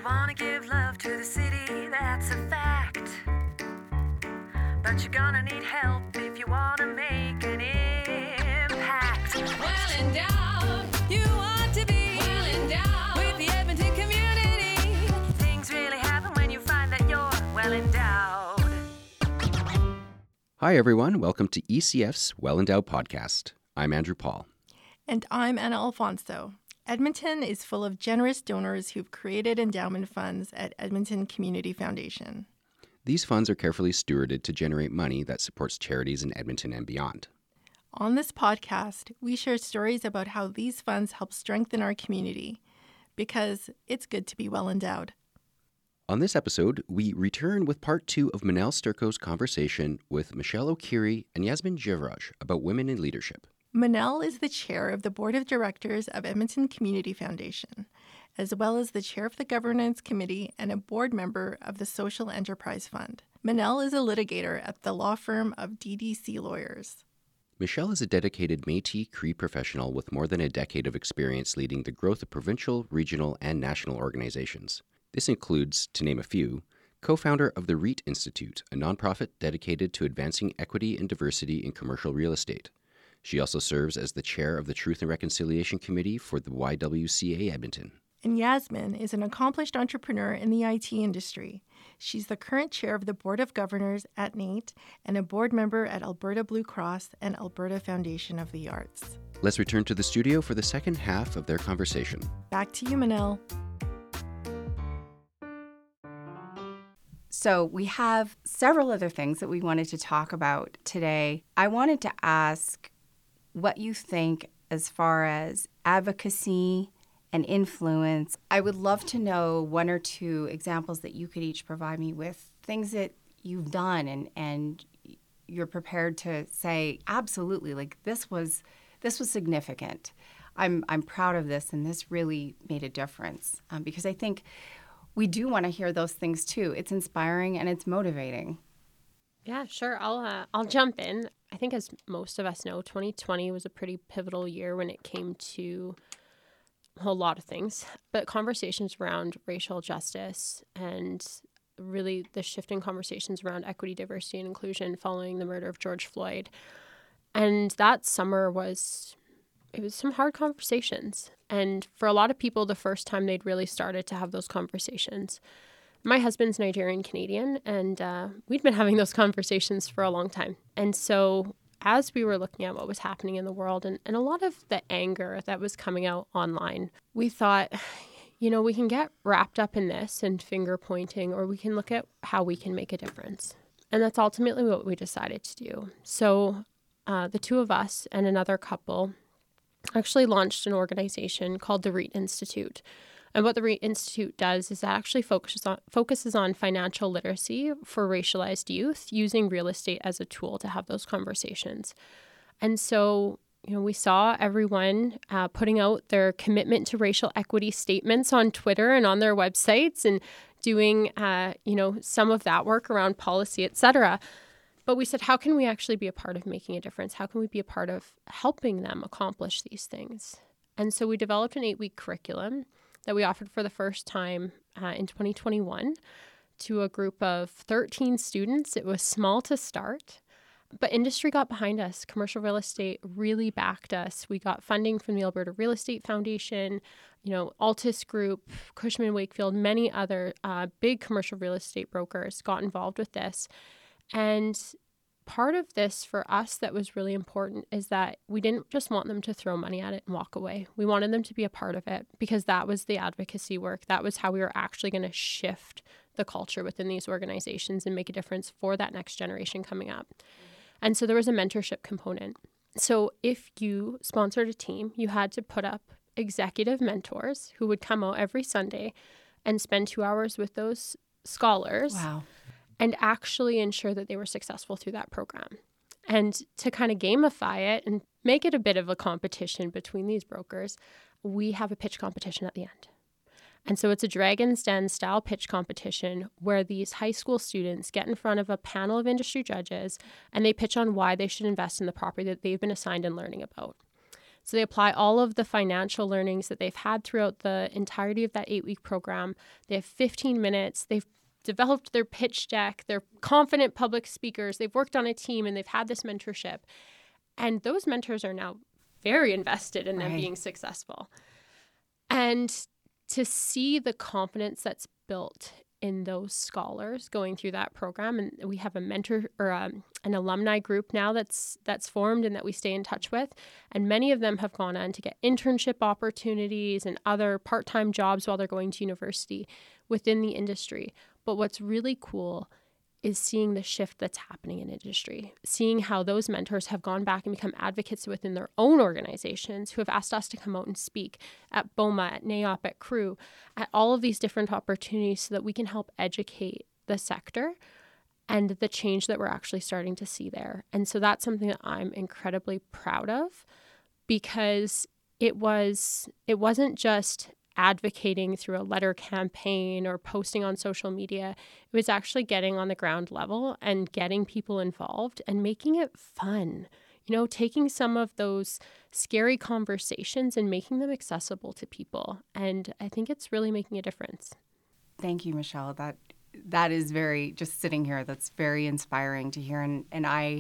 wanna give love to the city, that's a fact. But you're gonna need help if you wanna make an impact. Well endowed, you want to be well endowed with the Edmonton community. Things really happen when you find that you're well endowed. Hi everyone, welcome to ECF's Well Endowed podcast. I'm Andrew Paul. And I'm Anna Alfonso. Edmonton is full of generous donors who've created endowment funds at Edmonton Community Foundation. These funds are carefully stewarded to generate money that supports charities in Edmonton and beyond. On this podcast, we share stories about how these funds help strengthen our community, because it's good to be well endowed. On this episode, we return with part 2 of Manel Sturko's conversation with Michelle O'Keery and Yasmin Jivraj about women in leadership. Manel is the chair of the board of directors of Edmonton Community Foundation, as well as the chair of the governance committee and a board member of the Social Enterprise Fund. Manel is a litigator at the law firm of DDC Lawyers. Michelle is a dedicated Métis Cree professional with more than a decade of experience leading the growth of provincial, regional, and national organizations. This includes, to name a few, co-founder of the REIT Institute, a nonprofit dedicated to advancing equity and diversity in commercial real estate. She also serves as the chair of the Truth and Reconciliation Committee for the YWCA Edmonton. And Yasmin is an accomplished entrepreneur in the IT industry. She's the current chair of the Board of Governors at NAIT and a board member at Alberta Blue Cross and Alberta Foundation of the Arts. Let's return to the studio for the second half of their conversation. Back to you, Manel. So we have several other things that we wanted to talk about today. I wanted to ask what you think as far as advocacy and influence. I would love to know one or two examples that you could each provide me with, things that you've done and you're prepared to say, absolutely, like this was significant. I'm proud of this, and this really made a difference, because I think we do want to hear those things too. It's inspiring and it's motivating. Yeah, sure. I'll jump in. I think as most of us know, 2020 was a pretty pivotal year when it came to a whole lot of things, but conversations around racial justice and really the shifting conversations around equity, diversity, and inclusion following the murder of George Floyd. And that summer was some hard conversations. And for a lot of people, the first time they'd really started to have those conversations. My husband's Nigerian Canadian, and we'd been having those conversations for a long time. And so as we were looking at what was happening in the world and a lot of the anger that was coming out online, we thought, we can get wrapped up in this and finger pointing, or we can look at how we can make a difference. And that's ultimately what we decided to do. So the two of us and another couple actually launched an organization called the REIT Institute. And what the REIT Institute does is that actually focuses on financial literacy for racialized youth, using real estate as a tool to have those conversations. And so, we saw everyone putting out their commitment to racial equity statements on Twitter and on their websites and doing, some of that work around policy, et cetera. But we said, how can we actually be a part of making a difference? How can we be a part of helping them accomplish these things? And so we developed an 8-week curriculum that we offered for the first time in 2021 to a group of 13 students. It was small to start, but industry got behind us. Commercial real estate really backed us. We got funding from the Alberta Real Estate Foundation, Altus Group, Cushman & Wakefield, many other big commercial real estate brokers got involved with this. And part of this for us that was really important is that we didn't just want them to throw money at it and walk away. We wanted them to be a part of it, because that was the advocacy work. That was how we were actually going to shift the culture within these organizations and make a difference for that next generation coming up. And so there was a mentorship component. So if you sponsored a team, you had to put up executive mentors who would come out every Sunday and spend 2 hours with those scholars. Wow. And actually ensure that they were successful through that program. And to kind of gamify it and make it a bit of a competition between these brokers, we have a pitch competition at the end. And so it's a Dragon's Den style pitch competition where these high school students get in front of a panel of industry judges and they pitch on why they should invest in the property that they've been assigned and learning about. So they apply all of the financial learnings that they've had throughout the entirety of that 8-week program. They have 15 minutes. They've developed their pitch deck. They're confident public speakers. They've worked on a team and they've had this mentorship. And those mentors are now very invested in them being successful. And to see the confidence that's built in those scholars going through that program, and we have a mentor or an alumni group now that's formed and that we stay in touch with, and many of them have gone on to get internship opportunities and other part-time jobs while they're going to university within the industry. But what's really cool is seeing the shift that's happening in industry, seeing how those mentors have gone back and become advocates within their own organizations who have asked us to come out and speak at BOMA, at NAOP, at CREW, at all of these different opportunities so that we can help educate the sector and the change that we're actually starting to see there. And so that's something that I'm incredibly proud of, because it wasn't just advocating through a letter campaign or posting on social media. It was actually getting on the ground level and getting people involved and making it fun. Taking some of those scary conversations and making them accessible to people. And I think it's really making a difference. Thank you, Michelle. That is very, just sitting here, that's very inspiring to hear. And I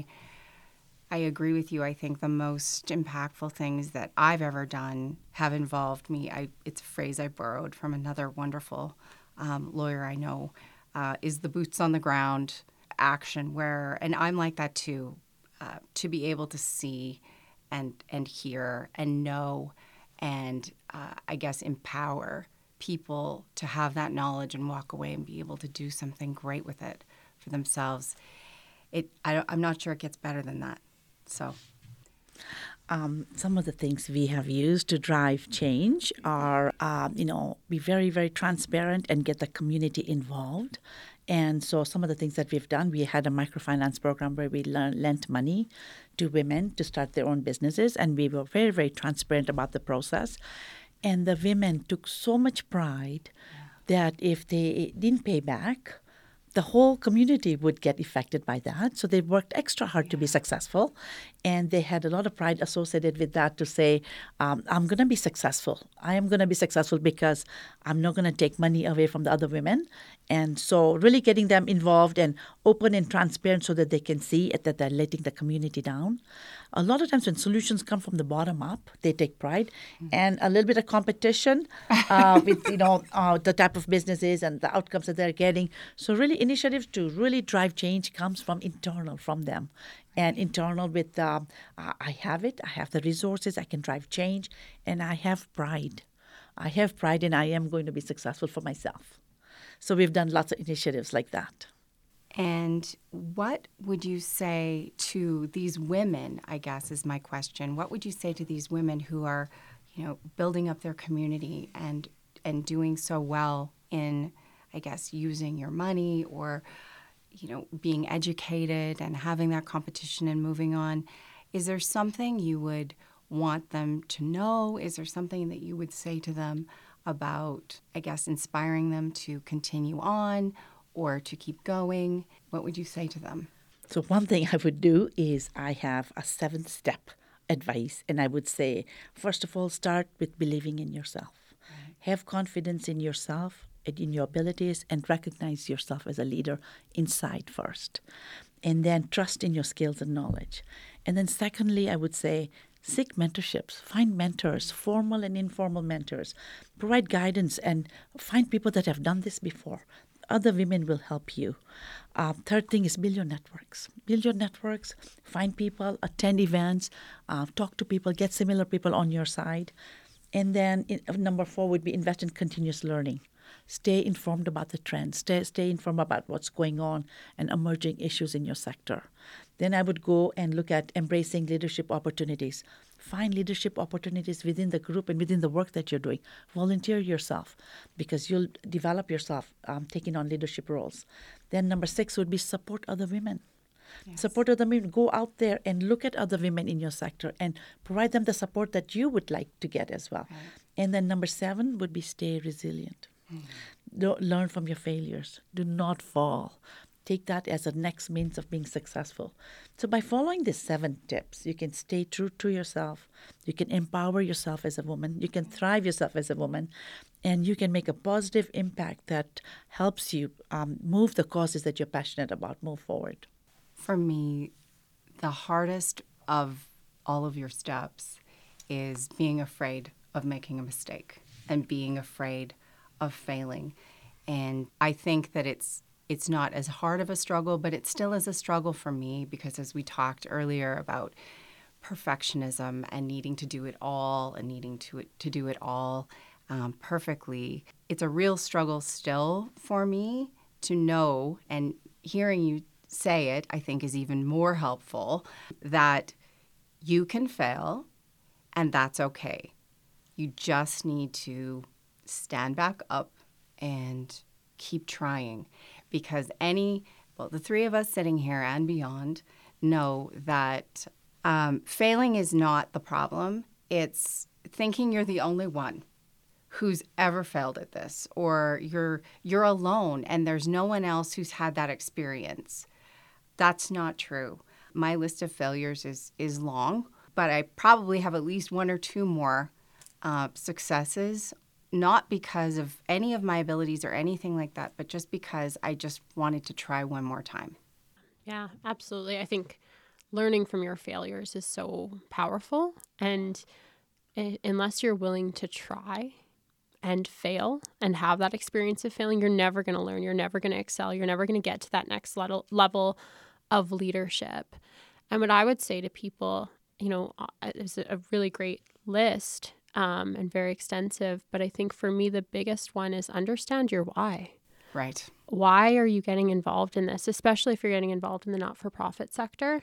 agree with you. I think the most impactful things that I've ever done have involved me. It's a phrase I borrowed from another wonderful lawyer I know, is the boots on the ground action, and I'm like that too, to be able to see and hear and know and I guess empower people to have that knowledge and walk away and be able to do something great with it for themselves. I'm not sure it gets better than that. So, some of the things we have used to drive change are, be very, very transparent and get the community involved. And so some of the things that we've done, we had a microfinance program where we lent money to women to start their own businesses. And we were very, very transparent about the process. And the women took so much pride that if they didn't pay back, the whole community would get affected by that. So they worked extra hard to be successful. And they had a lot of pride associated with that to say, I'm going to be successful. I am going to be successful because I'm not going to take money away from the other women. And so really getting them involved and open and transparent so that they can see that they're letting the community down. A lot of times when solutions come from the bottom up, they take pride, and a little bit of competition with the type of businesses and the outcomes that they're getting. So really initiatives to really drive change comes from internal, from them. And internal with, I have it, I have the resources, I can drive change, and I have pride. I have pride, and I am going to be successful for myself. So we've done lots of initiatives like that. And what would you say to these women, I guess is my question. What would you say to these women who are, building up their community and doing so well in, I guess, using your money or, being educated and having that competition and moving on? Is there something you would want them to know? Is there something that you would say to them about, I guess, inspiring them to continue on or to keep going? What would you say to them? So one thing I would do is I have a 7-step advice, and I would say, first of all, start with believing in yourself. Right. Have confidence in yourself and in your abilities, and recognize yourself as a leader inside first. And then trust in your skills and knowledge. And then secondly, I would say, seek mentorships. Find mentors, formal and informal mentors. Provide guidance and find people that have done this before. Other women will help you. Third thing is build your networks. Build your networks, find people, attend events, talk to people, get similar people on your side. And then number 4 would be invest in continuous learning. Stay informed about the trends. Stay informed about what's going on and emerging issues in your sector. Then I would go and look at embracing leadership opportunities. Find leadership opportunities within the group and within the work that you're doing. Volunteer yourself because you'll develop yourself taking on leadership roles. Then number 6 would be support other women. Yes. Support other women. Go out there and look at other women in your sector and provide them the support that you would like to get as well. Right. And then number 7 would be stay resilient. Don't learn from your failures. Do not fall. take that as a next means of being successful. So by following these 7 tips, you can stay true to yourself, you can empower yourself as a woman, you can thrive yourself as a woman, and you can make a positive impact that helps you move the causes that you're passionate about, move forward. For me, the hardest of all of your steps is being afraid of making a mistake and being afraid of failing. And I think that it's not as hard of a struggle, but it still is a struggle for me because as we talked earlier about perfectionism and needing to do it all and needing to do it all perfectly, it's a real struggle still for me to know, and hearing you say it, I think is even more helpful, that you can fail and that's okay. You just need to stand back up and keep trying, because the 3 of us sitting here and beyond know that failing is not the problem. It's thinking you're the only one who's ever failed at this, or you're alone and there's no one else who's had that experience. That's not true. My list of failures is long, but I probably have at least 1 or 2 more successes, not because of any of my abilities or anything like that, but just because I just wanted to try one more time. Yeah, absolutely. I think learning from your failures is so powerful. And unless you're willing to try and fail and have that experience of failing, you're never going to learn. You're never going to excel. You're never going to get to that next level of leadership. And what I would say to people, it's a really great list and very extensive. But I think for me, the biggest one is understand your why. Right. Why are you getting involved in this, especially if you're getting involved in the not-for-profit sector?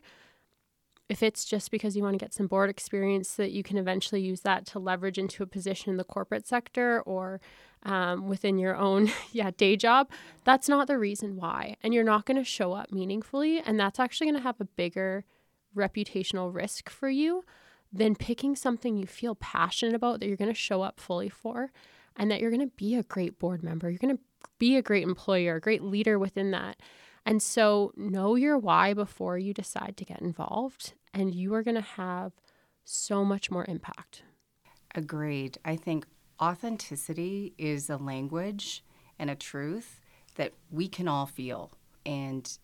If it's just because you want to get some board experience so that you can eventually use that to leverage into a position in the corporate sector or within your own day job, that's not the reason why. And you're not going to show up meaningfully. And that's actually going to have a bigger reputational risk for you than picking something you feel passionate about that you're going to show up fully for, and that you're going to be a great board member. You're going to be a great employer, a great leader within that. And so know your why before you decide to get involved, and you are going to have so much more impact. Agreed. I think authenticity is a language and a truth that we can all feel. And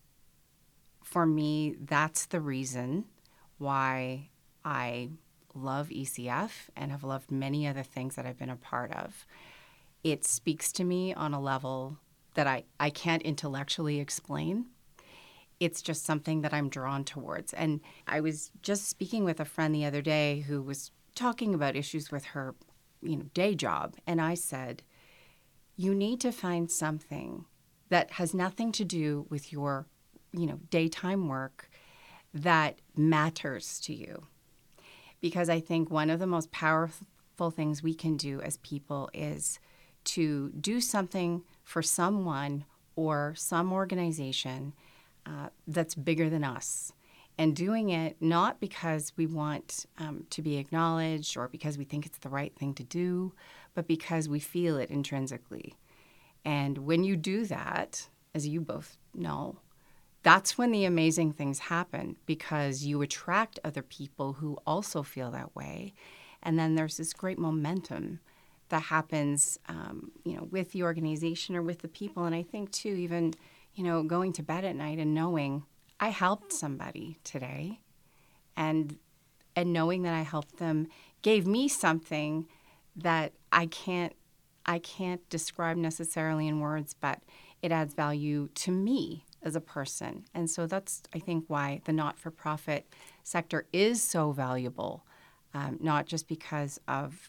for me, that's the reason why I love ECF and have loved many other things that I've been a part of. It speaks to me on a level that I can't intellectually explain. It's just something that I'm drawn towards. And I was just speaking with a friend the other day who was talking about issues with her, day job. And I said, you need to find something that has nothing to do with your, daytime work that matters to you. Because I think one of the most powerful things we can do as people is to do something for someone or some organization that's bigger than us. And doing it not because we want to be acknowledged or because we think it's the right thing to do, but because we feel it intrinsically. And when you do that, as you both know, that's when the amazing things happen, because you attract other people who also feel that way. And then there's this great momentum that happens, with the organization or with the people. And I think, too, even, going to bed at night and knowing I helped somebody today and knowing that I helped them gave me something that I can't describe necessarily in words, but it adds value to me as a person. And so that's, I think, why the not-for-profit sector is so valuable, not just because of,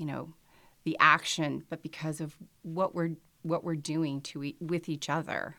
the action, but because of what we're doing with each other.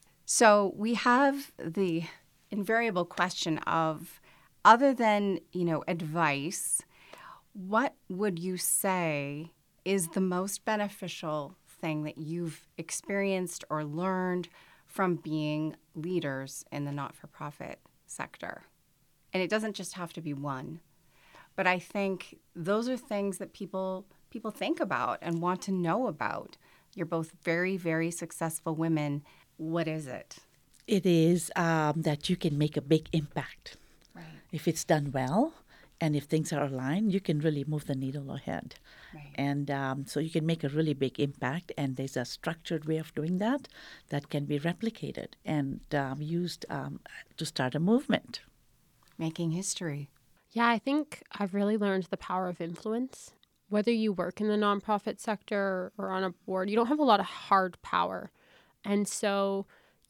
So we have the invariable question of, other than, advice, what would you say is the most beneficial thing that you've experienced or learned from being leaders in the not-for-profit sector? And it doesn't just have to be one, but I think those are things that people think about and want to know about. You're both very, very successful women. What is it? It is that you can make a big impact. Right. If it's done well and if things are aligned, you can really move the needle ahead. Right. And so you can make a really big impact, and there's a structured way of doing that that can be replicated and used to start a movement. Making history. Yeah, I think I've really learned the power of influence. Whether you work in the nonprofit sector or on a board, you don't have a lot of hard power. And so,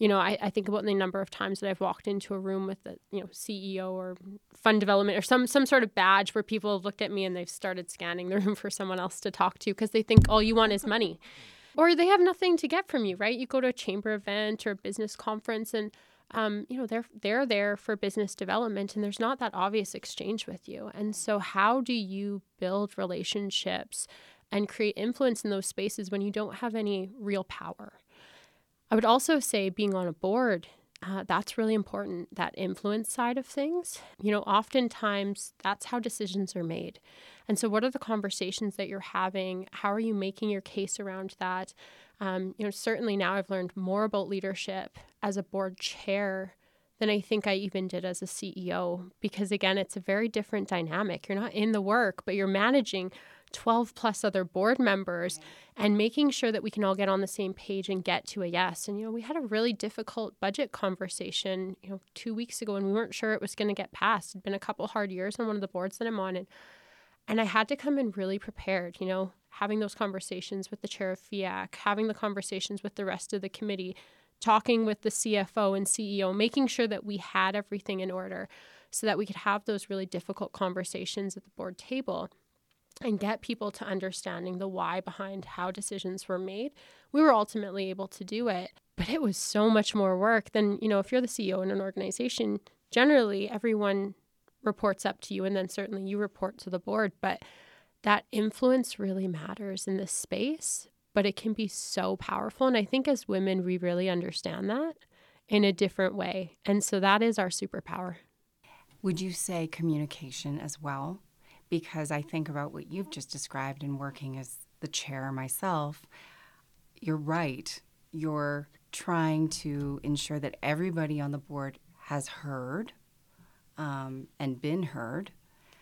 I think about the number of times that I've walked into a room with the, CEO or fund development or some sort of badge where people have looked at me and they've started scanning the room for someone else to talk to because they think all you want is money. Or they have nothing to get from you, right? You go to a chamber event or a business conference and they're there for business development and there's not that obvious exchange with you. And so how do you build relationships and create influence in those spaces when you don't have any real power? I would also say being on a board, that's really important, that influence side of things. Oftentimes that's how decisions are made. And so what are the conversations that you're having? How are you making your case around that? Certainly now I've learned more about leadership as a board chair than I think I even did as a CEO, because again, it's a very different dynamic. You're not in the work, but you're managing 12 plus other board members and making sure that we can all get on the same page and get to a yes. And, we had a really difficult budget conversation, 2 weeks ago, and we weren't sure it was going to get passed. It'd been a couple hard years on one of the boards that I'm on. And I had to come in really prepared, having those conversations with the chair of FIAC, having the conversations with the rest of the committee, talking with the CFO and CEO, making sure that we had everything in order so that we could have those really difficult conversations at the board table and get people to understanding the why behind how decisions were made. We were ultimately able to do it, but it was so much more work than, if you're the CEO in an organization, generally everyone reports up to you and then certainly you report to the board, but that influence really matters in this space, but it can be so powerful. And I think as women, we really understand that in a different way. And so that is our superpower. Would you say communication as well? Because I think about what you've just described in working as the chair myself. You're right. You're trying to ensure that everybody on the board has heard and been heard,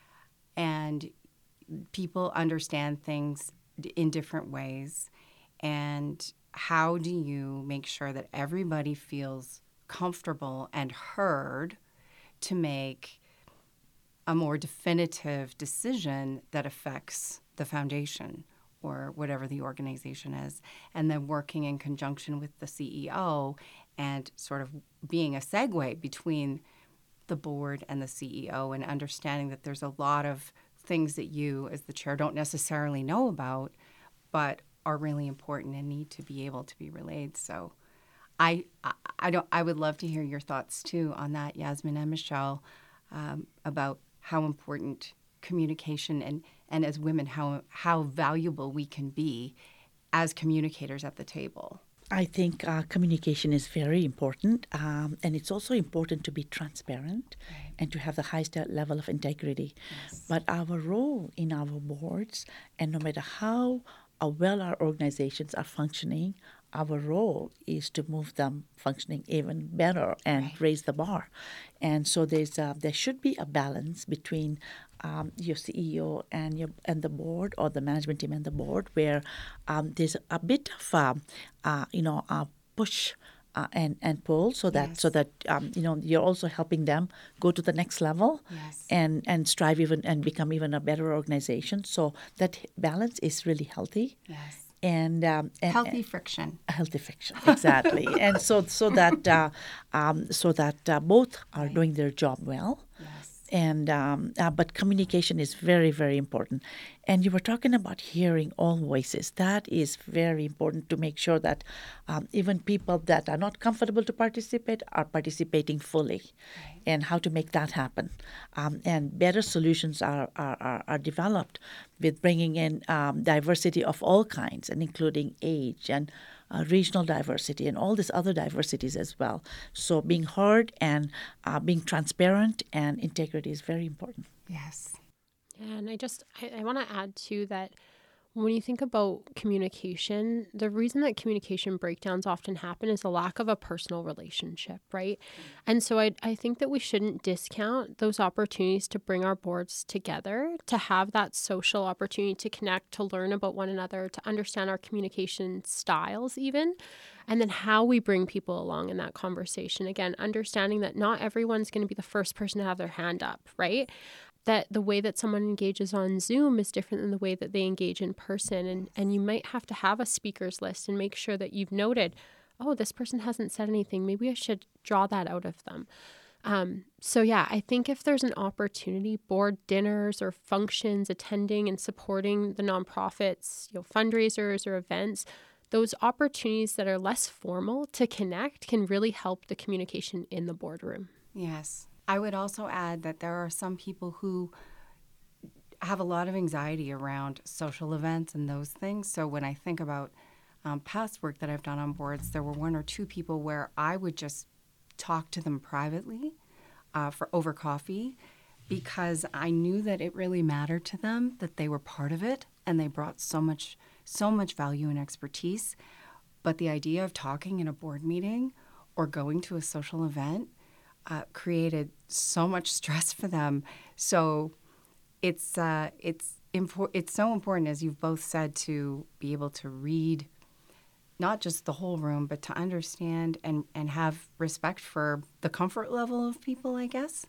and people understand things in different ways. And how do you make sure that everybody feels comfortable and heard to make a more definitive decision that affects the foundation or whatever the organization is, and then working in conjunction with the CEO and sort of being a segue between the board and the CEO and understanding that there's a lot of things that you as the chair don't necessarily know about, but are really important and need to be able to be relayed. So I would love to hear your thoughts too on that, Yasmin and Michelle, about how important communication and as women, how valuable we can be as communicators at the table. I think communication is very important, and it's also important to be transparent and to have the highest level of integrity. Yes. But our role in our boards, and no matter how well our organizations are functioning, our role is to move them functioning even better and raise the bar. And so there should be a balance between your CEO and the board, or the management team and the board, where there's a bit of a push and pull, so that you're also helping them go to the next level and strive even and become even a better organization. So that balance is really healthy. Yes. And healthy friction. Healthy friction, exactly. And so that both are doing their job well. Yes. And but communication is very, very important. And you were talking about hearing all voices. That is very important, to make sure that even people that are not comfortable to participate are participating fully, and how to make that happen. And better solutions are developed with bringing in diversity of all kinds, and including age and regional diversity and all these other diversities as well. So being heard and being transparent and integrity is very important. Yes. Yeah, and I want to add too that When you think about communication, the reason that communication breakdowns often happen is a lack of a personal relationship, right? And so I think that we shouldn't discount those opportunities to bring our boards together, to have that social opportunity to connect, to learn about one another, to understand our communication styles even, and then how we bring people along in that conversation. Again, understanding that not everyone's going to be the first person to have their hand up, right? That the way that someone engages on Zoom is different than the way that they engage in person. And you might have to have a speakers list and make sure that you've noted, oh, this person hasn't said anything. Maybe I should draw that out of them. So yeah, I think if there's an opportunity, board dinners or functions, attending and supporting the nonprofits, fundraisers or events, those opportunities that are less formal to connect can really help the communication in the boardroom. Yes. I would also add that there are some people who have a lot of anxiety around social events and those things. So when I think about past work that I've done on boards, there were one or two people where I would just talk to them privately over coffee, because I knew that it really mattered to them, that they were part of it and they brought so much value and expertise. But the idea of talking in a board meeting or going to a social event created so much stress for them. So it's so important, as you've both said, to be able to read not just the whole room, but to understand and have respect for the comfort level of people, I guess.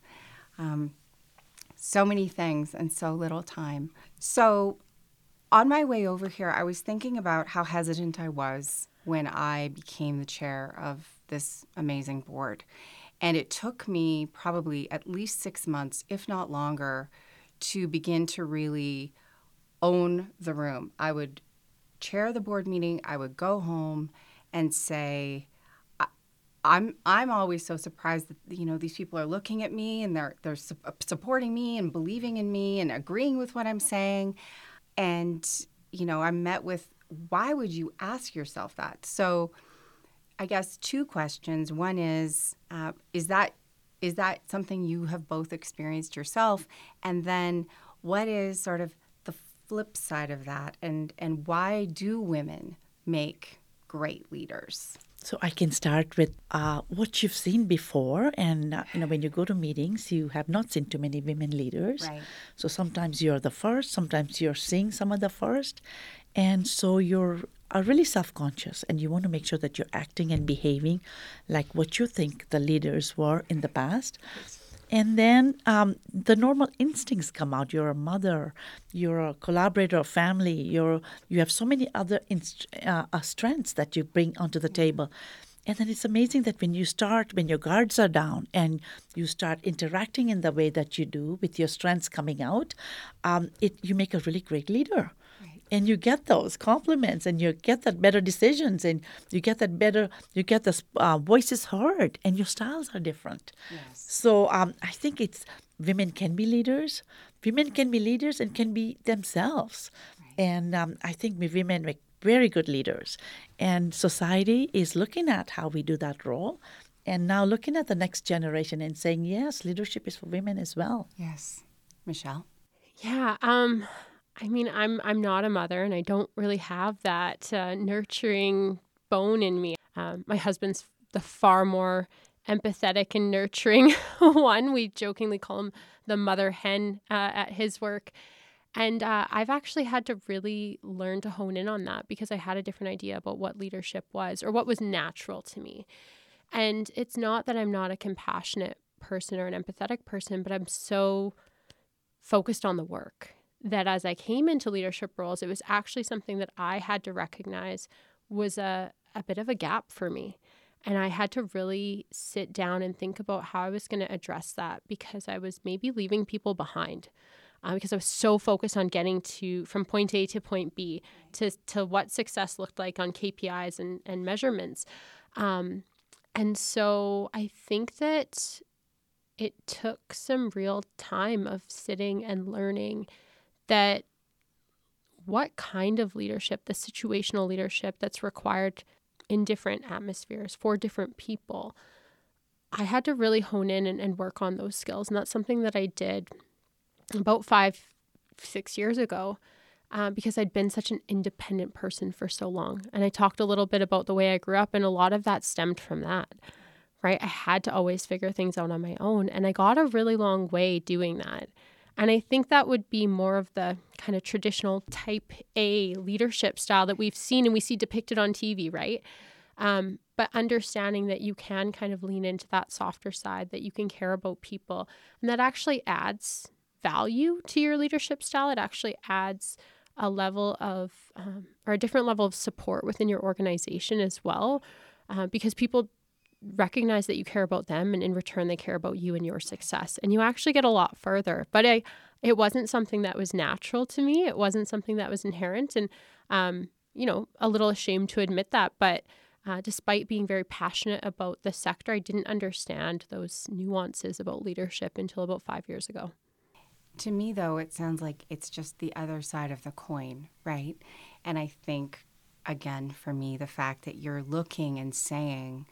So many things and so little time. So on my way over here, I was thinking about how hesitant I was when I became the chair of this amazing board. And it took me probably at least 6 months, if not longer, to begin to really own the room. I would chair the board meeting. I would go home and say, I'm always so surprised that, these people are looking at me and they're supporting me and believing in me and agreeing with what I'm saying. And, I'm met with, why would you ask yourself that? So I guess 2 questions. One is that something you have both experienced yourself? And then what is sort of the flip side of that? And why do women make great leaders? So I can start with what you've seen before. And, when you go to meetings, you have not seen too many women leaders. Right. So sometimes you're the first, sometimes you're seeing some of the first. And so you're really self-conscious, and you want to make sure that you're acting and behaving like what you think the leaders were in the past. And then the normal instincts come out. You're a mother, you're a collaborator of family, you have so many other strengths that you bring onto the table. And then it's amazing that when your guards are down and you start interacting in the way that you do with your strengths coming out, you make a really great leader. And you get those compliments, and you get that better decisions, and you get the voices heard, and your styles are different. Yes. So I think women can be leaders. Women can be leaders and can be themselves. Right. And I think women make very good leaders. And society is looking at how we do that role, and now looking at the next generation and saying, yes, leadership is for women as well. Yes. Michelle? Yeah. I'm not a mother, and I don't really have that nurturing bone in me. My husband's the far more empathetic and nurturing one. We jokingly call him the mother hen at his work. And I've actually had to really learn to hone in on that, because I had a different idea about what leadership was, or what was natural to me. And it's not that I'm not a compassionate person or an empathetic person, but I'm so focused on the work that as I came into leadership roles, it was actually something that I had to recognize was a bit of a gap for me. And I had to really sit down and think about how I was going to address that, because I was maybe leaving people behind, because I was so focused on getting from point A to point B to what success looked like on KPIs and measurements. And so I think that it took some real time of sitting and learning that what kind of leadership, the situational leadership that's required in different atmospheres for different people, I had to really hone in and work on those skills. And that's something that I did about 5-6 years ago. because I'd been such an independent person for so long. And I talked a little bit about the way I grew up, and a lot of that stemmed from that, right? I had to always figure things out on my own, and I got a really long way doing that. And I think that would be more of the kind of traditional type A leadership style that we've seen and we see depicted on TV, right? But understanding that you can kind of lean into that softer side, that you can care about people, and that actually adds value to your leadership style. It actually adds a level of, or a different level of support within your organization as well, because people recognize that you care about them, and in return, they care about you and your success, and you actually get a lot further. But it wasn't something that was natural to me. It wasn't something that was inherent, and, a little ashamed to admit that, but despite being very passionate about the sector, I didn't understand those nuances about leadership until about 5 years ago. To me, though, it sounds like it's just the other side of the coin, right? And I think, again, for me, the fact that you're looking and saying,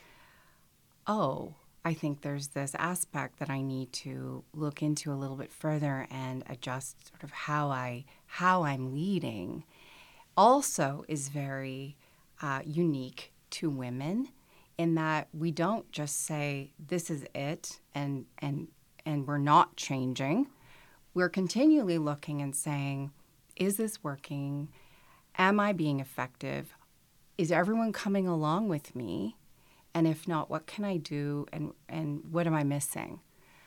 oh, I think there's this aspect that I need to look into a little bit further and adjust sort of how I'm leading, also is very unique to women, in that we don't just say this is it and we're not changing. We're continually looking and saying, is this working? Am I being effective? Is everyone coming along with me? And if not, what can I do, and what am I missing?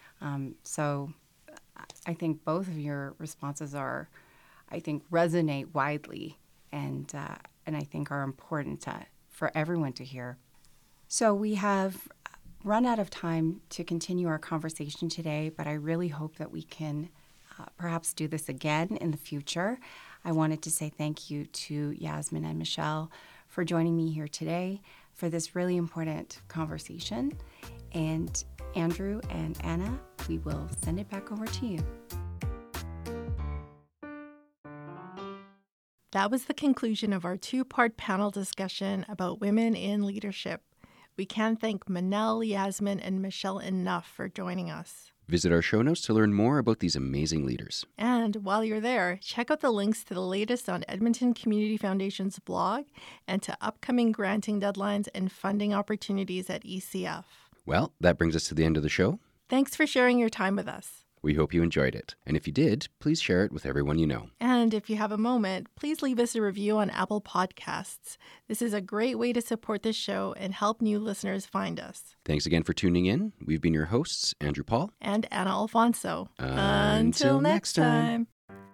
So I think both of your responses resonate widely, and I think are important for everyone to hear. So we have run out of time to continue our conversation today, but I really hope that we can perhaps do this again in the future. I wanted to say thank you to Yasmin and Michelle for joining me here today for this really important conversation. And Andrew and Anna, we will send it back over to you. That was the conclusion of our two-part panel discussion about women in leadership. We can't thank Manel, Yasmin, and Michelle enough for joining us. Visit our show notes to learn more about these amazing leaders. And while you're there, check out the links to the latest on Edmonton Community Foundation's blog and to upcoming granting deadlines and funding opportunities at ECF. Well, that brings us to the end of the show. Thanks for sharing your time with us. We hope you enjoyed it. And if you did, please share it with everyone you know. And if you have a moment, please leave us a review on Apple Podcasts. This is a great way to support this show and help new listeners find us. Thanks again for tuning in. We've been your hosts, Andrew Paul and Anna Alfonso. Until next time.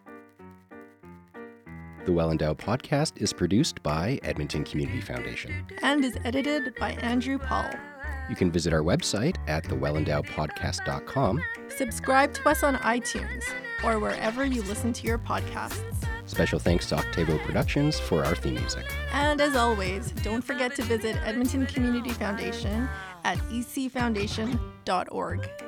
The Well Endowed Podcast is produced by Edmonton Community Foundation and is edited by Andrew Paul. You can visit our website at thewellendowedpodcast.com. Subscribe to us on iTunes or wherever you listen to your podcasts. Special thanks to Octavo Productions for our theme music. And as always, don't forget to visit Edmonton Community Foundation at ecfoundation.org.